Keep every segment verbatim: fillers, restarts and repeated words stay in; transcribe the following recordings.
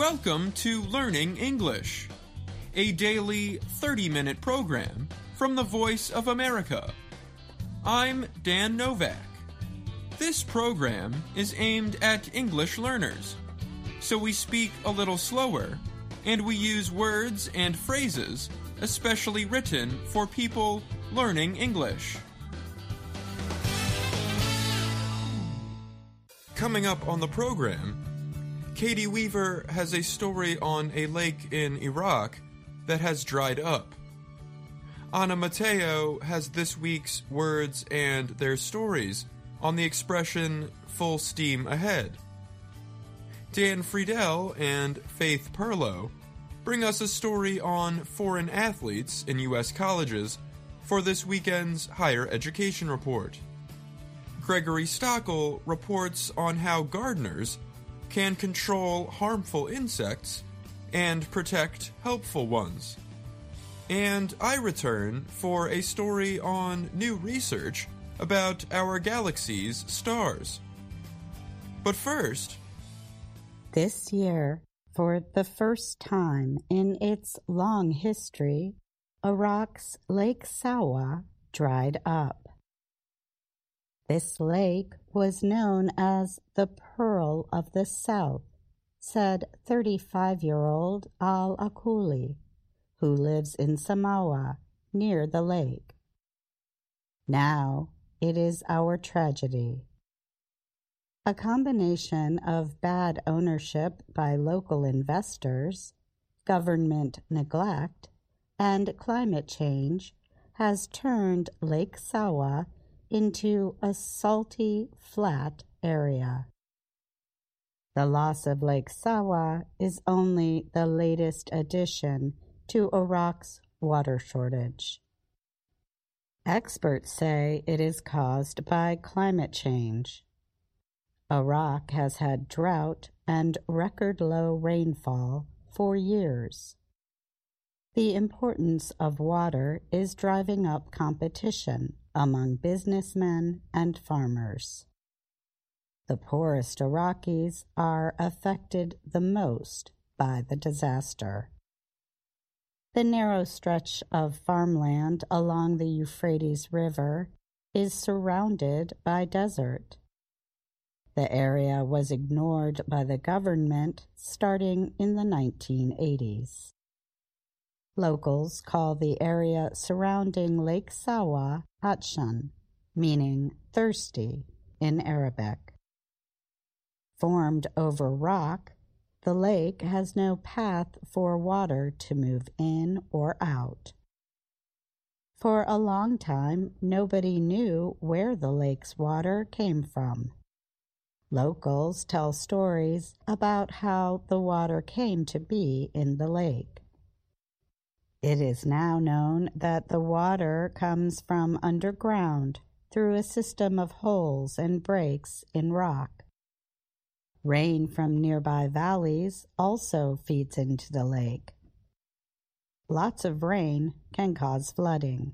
Welcome to Learning English, a daily thirty-minute program from the Voice of America. I'm Dan Novak. This program is aimed at English learners, so we speak a little slower and we use words and phrases especially written for people learning English. Coming up on the program, Katie Weaver has a story on a lake in Iraq that has dried up. Anna Mateo has this week's words and their stories on the expression full steam ahead. Dan Friedel and Faith Perlow bring us a story on foreign athletes in U S colleges for this weekend's Higher Education Report. Gregory Stockel reports on how gardeners can control harmful insects and protect helpful ones. And I return for a story on new research about our galaxy's stars. But first, this year, for the first time in its long history, Iraq's Lake Sawa dried up. This lake was known as the Pearl of the South, said thirty-five-year-old Al-Akuli, who lives in Samawa, near the lake. Now it is our tragedy. A combination of bad ownership by local investors, government neglect, and climate change has turned Lake Sawa into a salty, flat area. The loss of Lake Sawa is only the latest addition to Iraq's water shortage. Experts say it is caused by climate change. Iraq has had drought and record-low rainfall for years. The importance of water is driving up competition among businessmen and farmers. The poorest Iraqis are affected the most by the disaster. The narrow stretch of farmland along the Euphrates River is surrounded by desert. The area was ignored by the government starting in the nineteen eighties. Locals call the area surrounding Lake Sawa Atshan, meaning thirsty in Arabic. Formed over rock, the lake has no path for water to move in or out. For a long time, nobody knew where the lake's water came from. Locals tell stories about how the water came to be in the lake. It is now known that the water comes from underground through a system of holes and breaks in rock. Rain from nearby valleys also feeds into the lake. Lots of rain can cause flooding.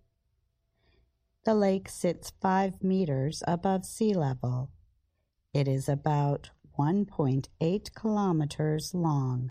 The lake sits five meters above sea level. It is about one point eight kilometers long.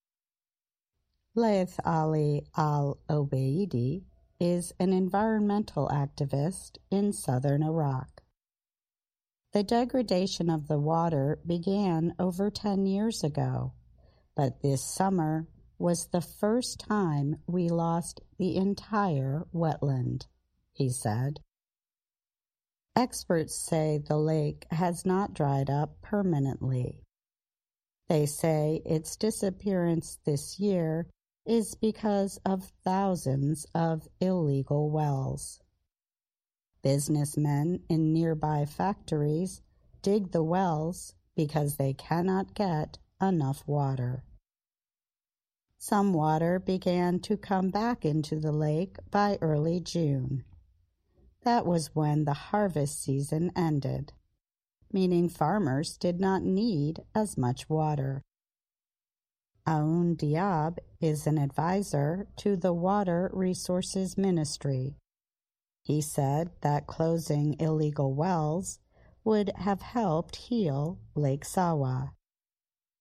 Laith Ali Al-Obeidi is an environmental activist in southern Iraq. The degradation of the water began over ten years ago, but this summer was the first time we lost the entire wetland, he said. Experts say the lake has not dried up permanently. They say its disappearance this year is because of thousands of illegal wells. Businessmen in nearby factories dig the wells because they cannot get enough water. Some water began to come back into the lake by early June. That was when the harvest season ended, meaning farmers did not need as much water. Aoun Diab is an advisor to the Water Resources Ministry. He said that closing illegal wells would have helped heal Lake Sawa.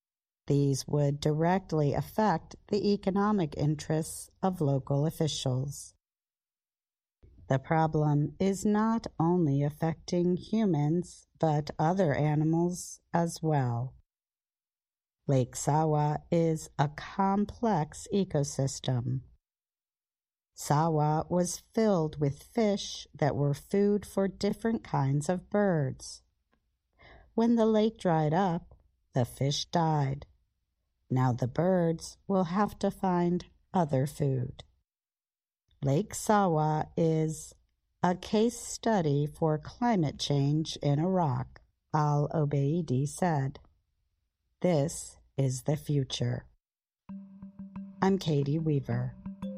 These would directly affect the economic interests of local officials. The problem is not only affecting humans, but other animals as well. Lake Sawa is a complex ecosystem. Sawa was filled with fish that were food for different kinds of birds. When the lake dried up, the fish died. Now the birds will have to find other food. Lake Sawa is a case study for climate change in Iraq, Al-Obeidi said. This is the future. I'm Katie Weaver.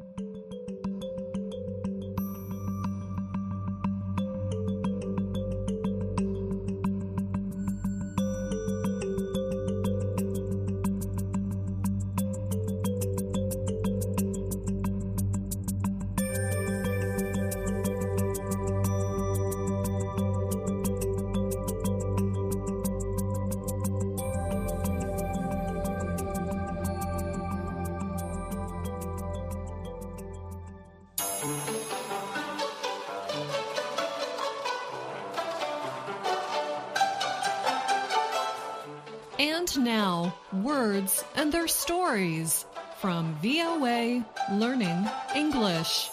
And now, words and their stories from V O A Learning English.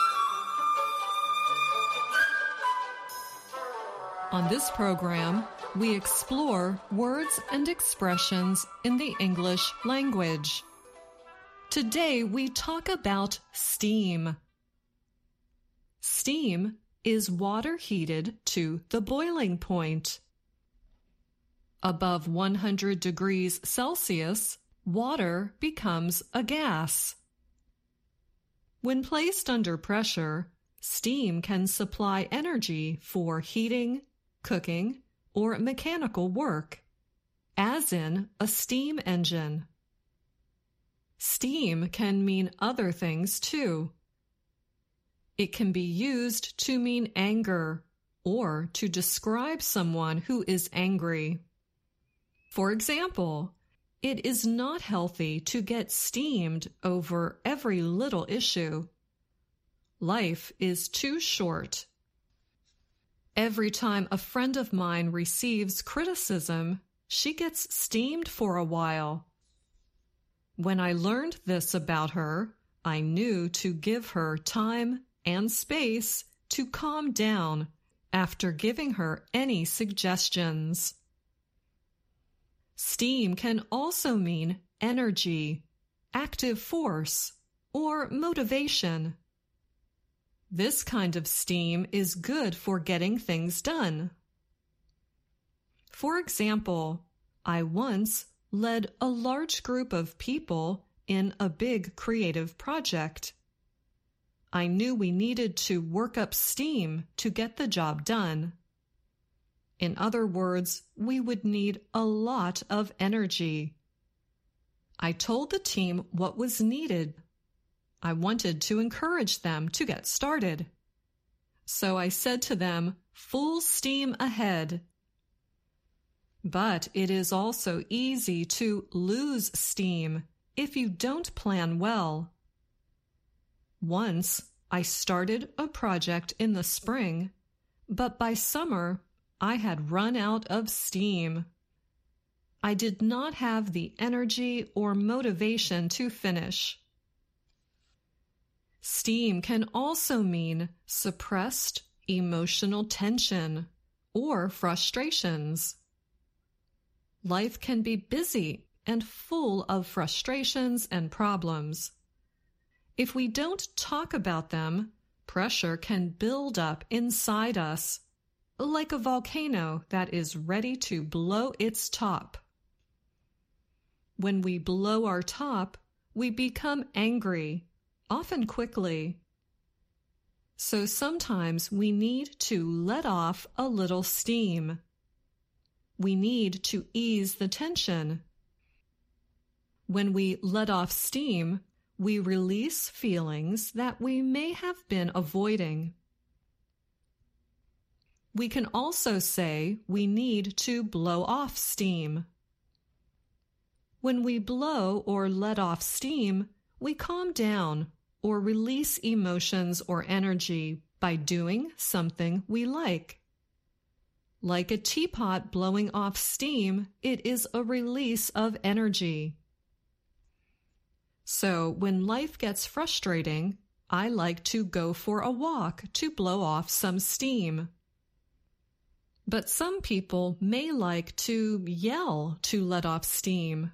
On this program, we explore words and expressions in the English language. Today, we talk about steam. Steam is water heated to the boiling point. Above one hundred degrees Celsius, water becomes a gas. When placed under pressure, steam can supply energy for heating, cooking, or mechanical work, as in a steam engine. Steam can mean other things too. It can be used to mean anger or to describe someone who is angry. For example, it is not healthy to get steamed over every little issue. Life is too short. Every time a friend of mine receives criticism, she gets steamed for a while. When I learned this about her, I knew to give her time and space to calm down after giving her any suggestions. Steam can also mean energy, active force, or motivation. This kind of steam is good for getting things done. For example, I once led a large group of people in a big creative project. I knew we needed to work up steam to get the job done. In other words, we would need a lot of energy. I told the team what was needed. I wanted to encourage them to get started. So I said to them, full steam ahead. But it is also easy to lose steam if you don't plan well. Once, I started a project in the spring, but by summer, I had run out of steam. I did not have the energy or motivation to finish. Steam can also mean suppressed emotional tension or frustrations. Life can be busy and full of frustrations and problems. If we don't talk about them, pressure can build up inside us, like a volcano that is ready to blow its top. When we blow our top, we become angry, often quickly. So sometimes we need to let off a little steam. We need to ease the tension. When we let off steam, we release feelings that we may have been avoiding. We can also say we need to blow off steam. When we blow or let off steam, we calm down or release emotions or energy by doing something we like. Like a teapot blowing off steam, it is a release of energy. So when life gets frustrating, I like to go for a walk to blow off some steam. But some people may like to yell to let off steam.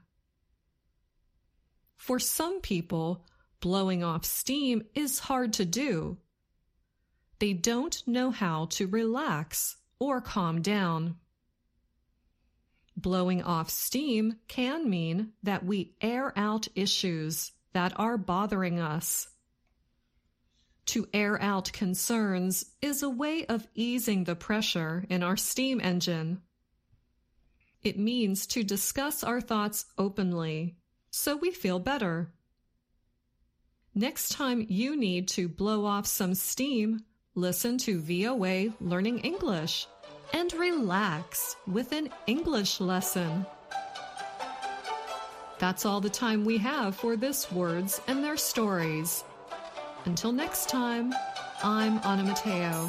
For some people, blowing off steam is hard to do. They don't know how to relax or calm down. Blowing off steam can mean that we air out issues that are bothering us. To air out concerns is a way of easing the pressure in our steam engine. It means to discuss our thoughts openly, so we feel better. Next time you need to blow off some steam, listen to V O A Learning English and relax with an English lesson. That's all the time we have for this Words and Their Stories. Until next time, I'm Anna Mateo.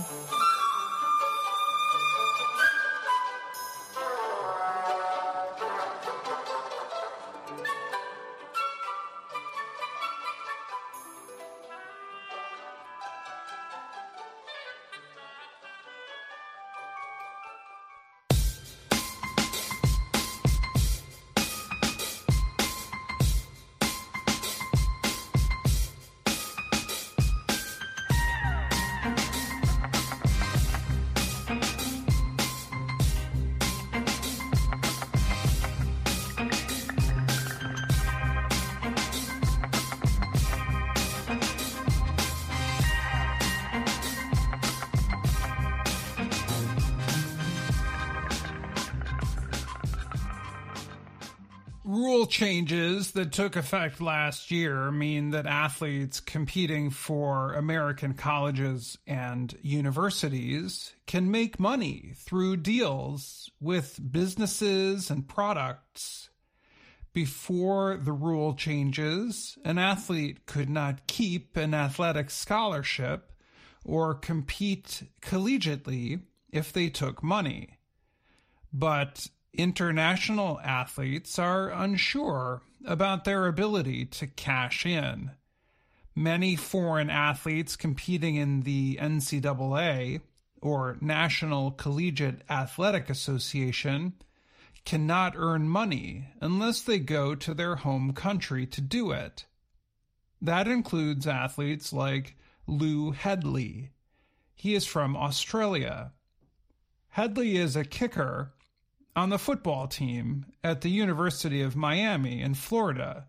Rule changes that took effect last year mean that athletes competing for American colleges and universities can make money through deals with businesses and products. Before the rule changes, an athlete could not keep an athletic scholarship or compete collegiately if they took money. But international athletes are unsure about their ability to cash in. Many foreign athletes competing in the N C double A, or National Collegiate Athletic Association, cannot earn money unless they go to their home country to do it. That includes athletes like Lou Hedley. He is from Australia. Hedley is a kicker on the football team at the University of Miami in Florida.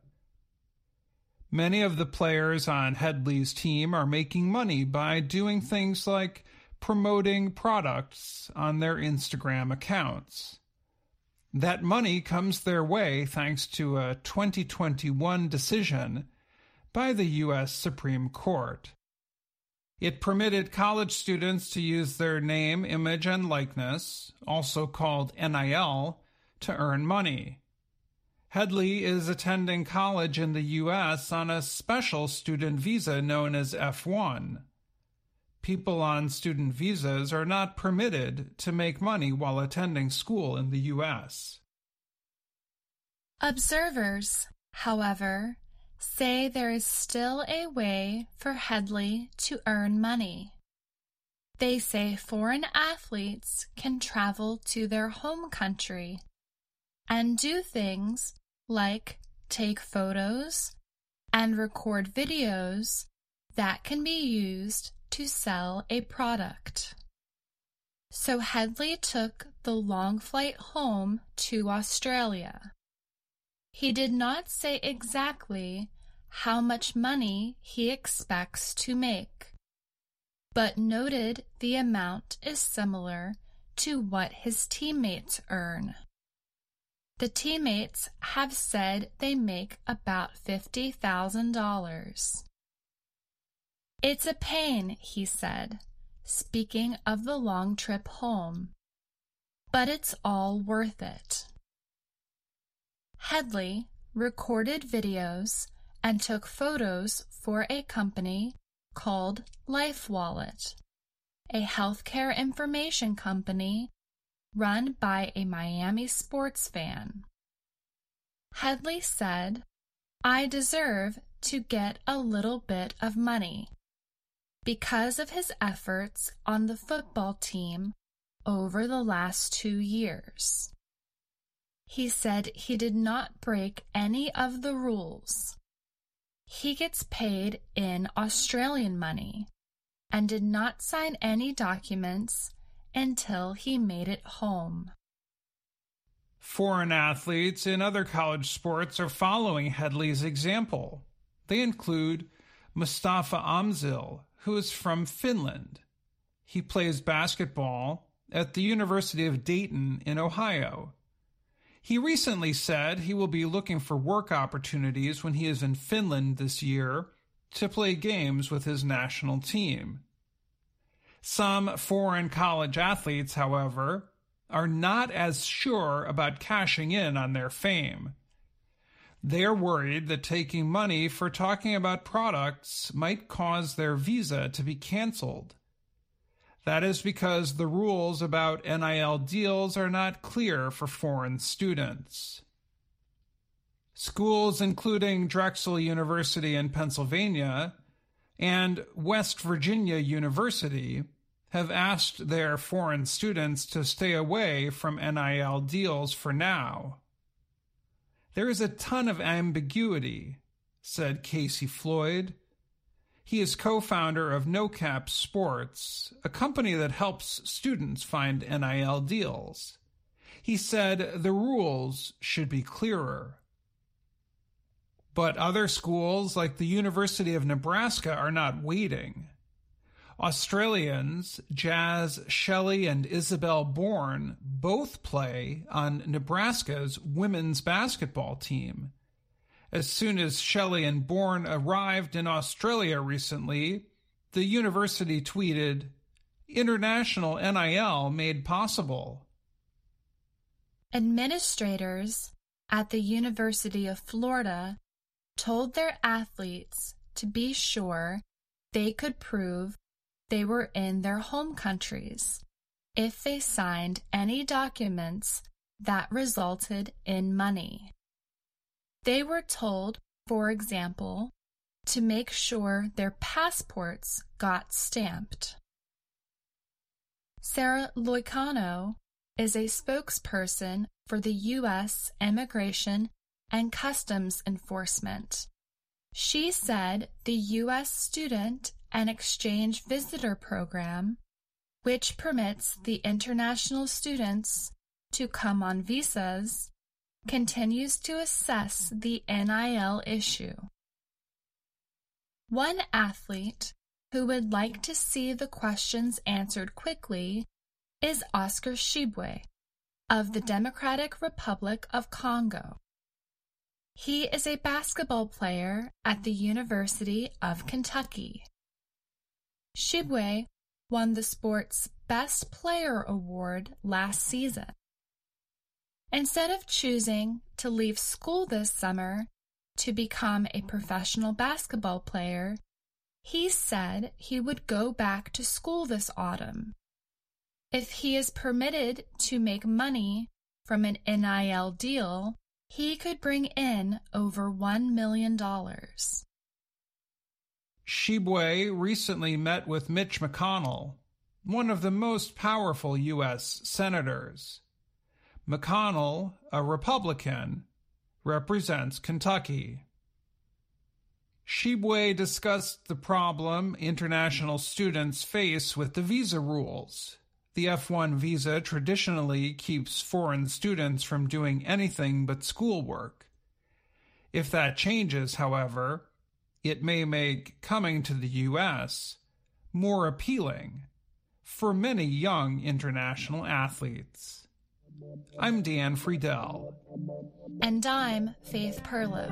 Many of the players on Hedley's team are making money by doing things like promoting products on their Instagram accounts. That money comes their way thanks to a twenty twenty-one decision by the U S Supreme Court. It permitted college students to use their name, image, and likeness, also called N I L, to earn money. Hedley is attending college in the U S on a special student visa known as F one. People on student visas are not permitted to make money while attending school in the U S. Observers, however, say there is still a way for Hedley to earn money. They say foreign athletes can travel to their home country and do things like take photos and record videos that can be used to sell a product. So Hedley took the long flight home to Australia. He did not say exactly how much money he expects to make, but noted the amount is similar to what his teammates earn. The teammates have said they make about fifty thousand dollars. It's a pain, he said, speaking of the long trip home, but it's all worth it. Hedley, recorded videos and took photos for a company called LifeWallet, a healthcare information company run by a Miami sports fan. Headley said, "I deserve to get a little bit of money because of his efforts on the football team over the last two years." He said he did not break any of the rules. He gets paid in Australian money and did not sign any documents until he made it home. Foreign athletes in other college sports are following Headley's example. They include Mustafa Amzil, who is from Finland. He plays basketball at the University of Dayton in Ohio. He recently said he will be looking for work opportunities when he is in Finland this year to play games with his national team. Some foreign college athletes, however, are not as sure about cashing in on their fame. They are worried that taking money for talking about products might cause their visa to be canceled. That is because the rules about N I L deals are not clear for foreign students. Schools including Drexel University in Pennsylvania and West Virginia University have asked their foreign students to stay away from N I L deals for now. "There is a ton of ambiguity," said Casey Floyd. He is co-founder of No Cap Sports, a company that helps students find N I L deals. He said the rules should be clearer. But other schools, like the University of Nebraska, are not waiting. Australians Jazz Shelley and Isabel Bourne both play on Nebraska's women's basketball team. As soon as Shelley and Bourne arrived in Australia recently, the university tweeted, "International N I L made possible." Administrators at the University of Florida told their athletes to be sure they could prove they were in their home countries if they signed any documents that resulted in money. They were told, for example, to make sure their passports got stamped. Sarah Loicano is a spokesperson for the U S Immigration and Customs Enforcement. She said the U S Student and Exchange Visitor Program, which permits the international students to come on visas, continues to assess the N I L issue. One athlete who would like to see the questions answered quickly is Oscar Tshiebwe of the Democratic Republic of Congo. He is a basketball player at the University of Kentucky. Tshiebwe won the sport's Best Player award last season. Instead of choosing to leave school this summer to become a professional basketball player, he said he would go back to school this autumn. If he is permitted to make money from an N I L deal, he could bring in over one million dollars. Tshiebwe recently met with Mitch McConnell, one of the most powerful U S senators. McConnell, a Republican, represents Kentucky. Tshiebwe discussed the problem international students face with the visa rules. The F one visa traditionally keeps foreign students from doing anything but schoolwork. If that changes, however, it may make coming to the U S more appealing for many young international athletes. I'm Dan Friedel. And I'm Faith Perlow.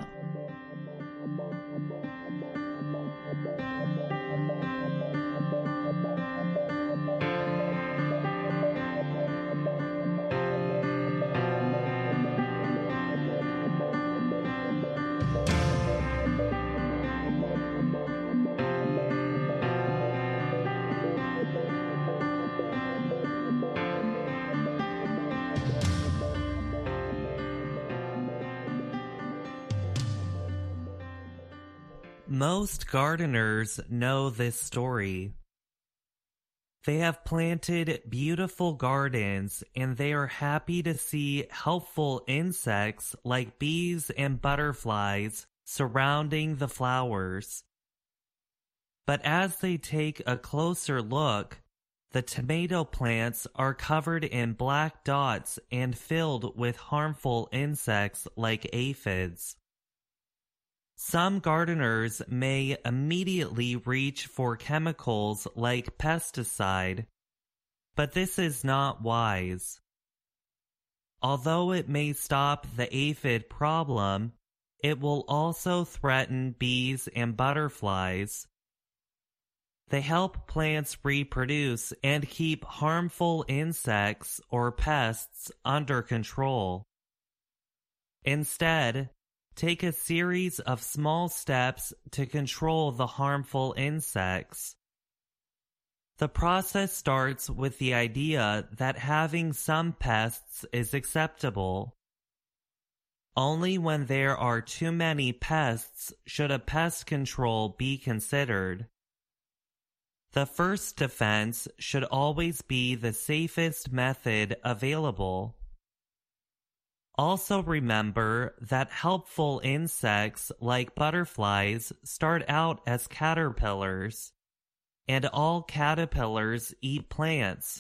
most gardeners know this story. They have planted beautiful gardens and they are happy to see helpful insects like bees and butterflies surrounding the flowers. But as they take a closer look, the tomato plants are covered in black dots and filled with harmful insects like aphids. Some gardeners may immediately reach for chemicals like pesticide, but this is not wise. Although it may stop the aphid problem, it will also threaten bees and butterflies. They help plants reproduce and keep harmful insects or pests under control. Instead, take a series of small steps to control the harmful insects. The process starts with the idea that having some pests is acceptable. Only when there are too many pests should a pest control be considered. The first defense should always be the safest method available. Also remember that helpful insects like butterflies start out as caterpillars, and all caterpillars eat plants.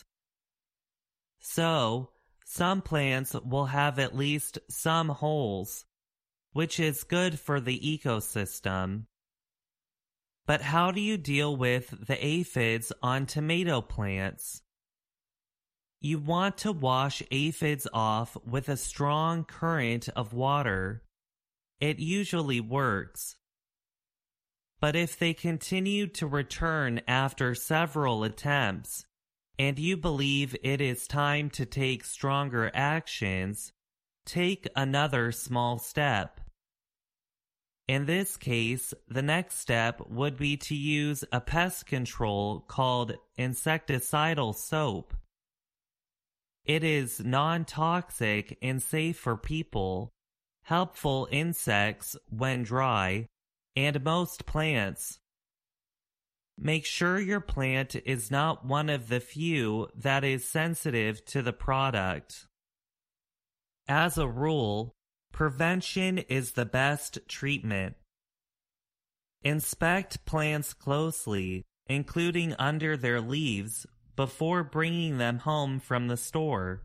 So, some plants will have at least some holes, which is good for the ecosystem. But how do you deal with the aphids on tomato plants? You want to wash aphids off with a strong current of water. It usually works. But if they continue to return after several attempts, and you believe it is time to take stronger actions, take another small step. In this case, the next step would be to use a pest control called insecticidal soap. It is non-toxic and safe for people, helpful insects when dry, and most plants. Make sure your plant is not one of the few that is sensitive to the product. As a rule, prevention is the best treatment. Inspect plants closely, including under their leaves, before bringing them home from the store.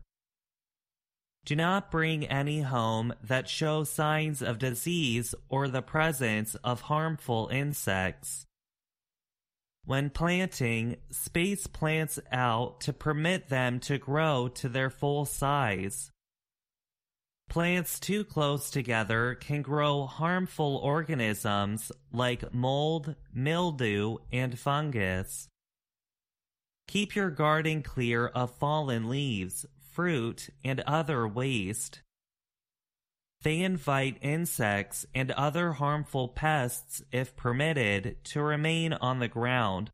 Do not bring any home that show signs of disease or the presence of harmful insects. When planting, space plants out to permit them to grow to their full size. Plants too close together can grow harmful organisms like mold, mildew, and fungus. Keep your garden clear of fallen leaves, fruit, and other waste. They invite insects and other harmful pests, if permitted, to remain on the ground.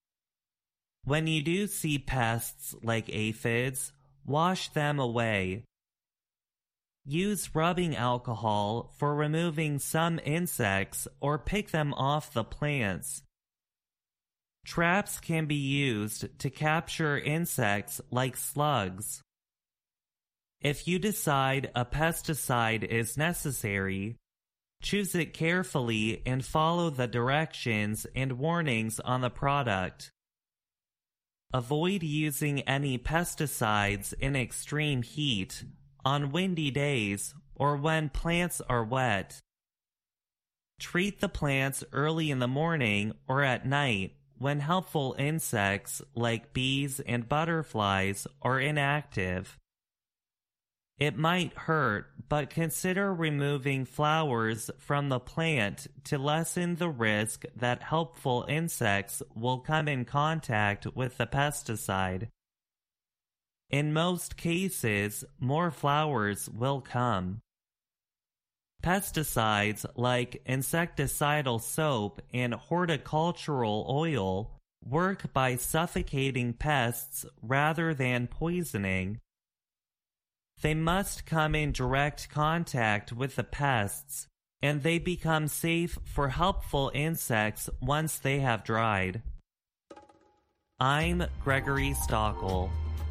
When you do see pests like aphids, wash them away. Use rubbing alcohol for removing some insects or pick them off the plants. Traps can be used to capture insects like slugs. If you decide a pesticide is necessary, choose it carefully and follow the directions and warnings on the product. Avoid using any pesticides in extreme heat, on windy days, or when plants are wet. Treat the plants early in the morning or at night when helpful insects like bees and butterflies are inactive. It might hurt, but consider removing flowers from the plant to lessen the risk that helpful insects will come in contact with the pesticide. In most cases, more flowers will come. Pesticides like insecticidal soap and horticultural oil work by suffocating pests rather than poisoning. They must come in direct contact with the pests, and they become safe for helpful insects once they have dried. I'm Gregory Stockel.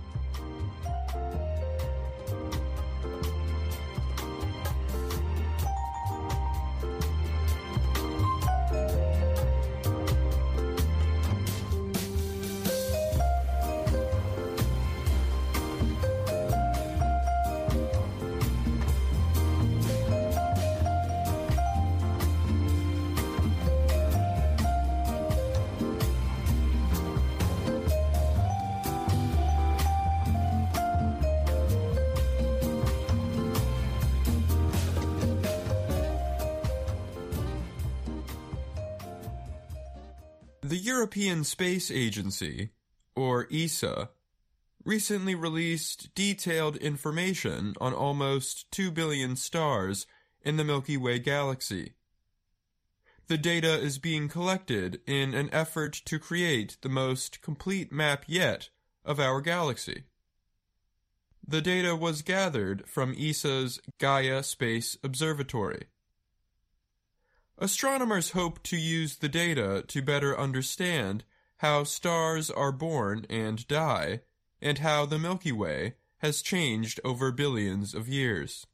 The European Space Agency, or E S A, recently released detailed information on almost two billion stars in the Milky Way galaxy. The data is being collected in an effort to create the most complete map yet of our galaxy. The data was gathered from E S A's Gaia Space Observatory. Astronomers hope to use the data to better understand how stars are born and die, and how the Milky Way has changed over billions of years.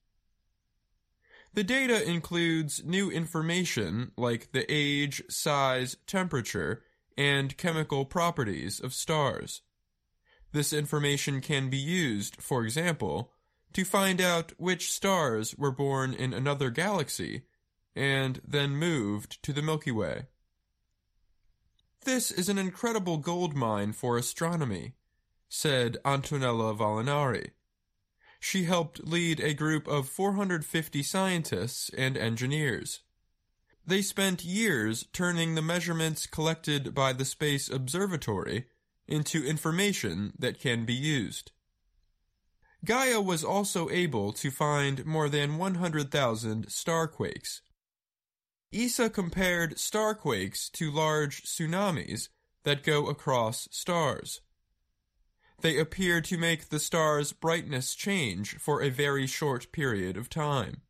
The data includes new information like the age, size, temperature, and chemical properties of stars. This information can be used, for example, to find out which stars were born in another galaxy and then moved to the Milky Way. This is an incredible goldmine for astronomy, said Antonella Valinari. She helped lead a group of four hundred fifty scientists and engineers. They spent years turning the measurements collected by the Space Observatory into information that can be used. Gaia was also able to find more than one hundred thousand starquakes. E S A compared starquakes to large tsunamis that go across stars. They appear to make the star's brightness change for a very short period of time.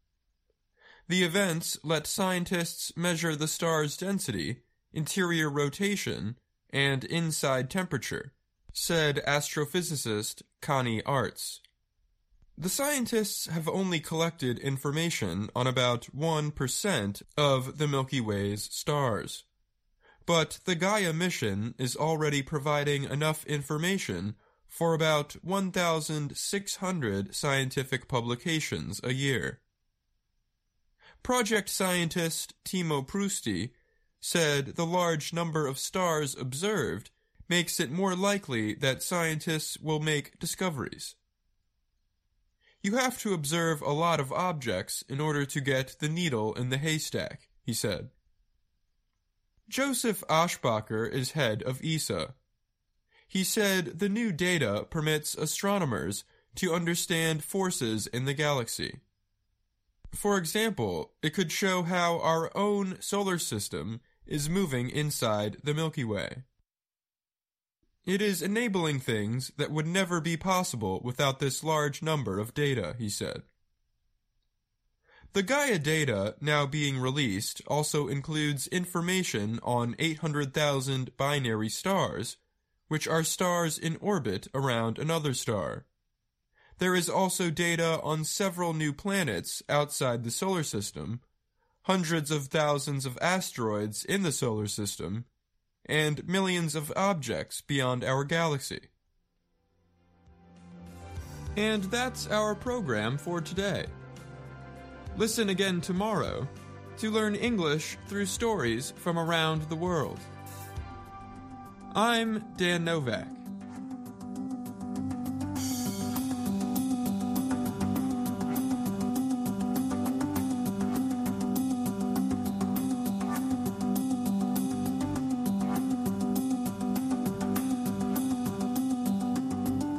The events let scientists measure the star's density, interior rotation, and inside temperature, said astrophysicist Connie Arts. The scientists have only collected information on about one percent of the Milky Way's stars. But the Gaia mission is already providing enough information for about one thousand six hundred scientific publications a year. Project scientist Timo Prusti said the large number of stars observed makes it more likely that scientists will make discoveries. You have to observe a lot of objects in order to get the needle in the haystack, he said. Joseph Aschbacher is head of E S A. He said the new data permits astronomers to understand forces in the galaxy. For example, it could show how our own solar system is moving inside the Milky Way. It is enabling things that would never be possible without this large number of data, he said. The Gaia data now being released also includes information on eight hundred thousand binary stars, which are stars in orbit around another star. There is also data on several new planets outside the solar system, hundreds of thousands of asteroids in the solar system, and millions of objects beyond our galaxy. And that's our program for today. Listen again tomorrow to learn English through stories from around the world. I'm Dan Novak.